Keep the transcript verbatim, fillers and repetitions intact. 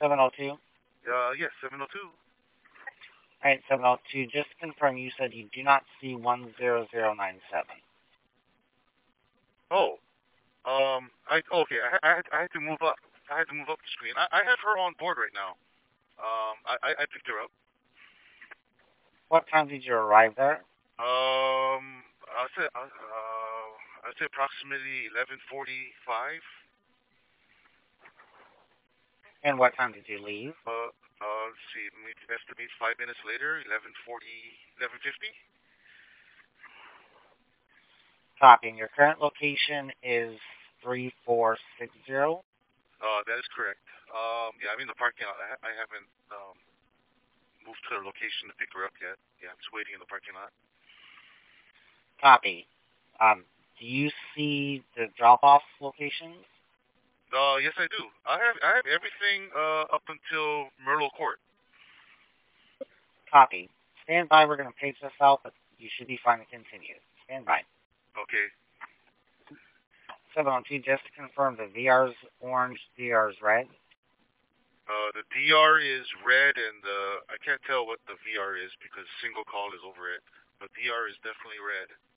seven oh two? Uh, yes, seven oh two. Alright, seven oh two, just to confirm, you said you do not see one zero zero nine seven. Oh, um, I okay. I, I had I had to move up. I had to move up the screen. I, I have her on board right now. Um, I, I, I picked her up. What time did you arrive there? Um, I said uh, uh I said approximately eleven forty five. And what time did you leave? Uh, uh, let's see. Let me estimate five minutes later. Eleven forty. Eleven fifty. Copy. And your current location is three four six zero? Uh, that is correct. Um, yeah, I'm in the parking lot. I, ha- I haven't um moved to her location to pick her up yet. Yeah, I'm just waiting in the parking lot. Copy. Um, do you see the drop-off locations? Uh, yes, I do. I have I have everything uh up until Myrtle Court. Copy. Stand by, we're going to page this out, but you should be fine to continue. Stand by. Okay. seven oh two, just to confirm, the V R's orange, D R's red. Uh, the D R is red, and uh, I can't tell what the V R is because single call is over it. But D R is definitely red.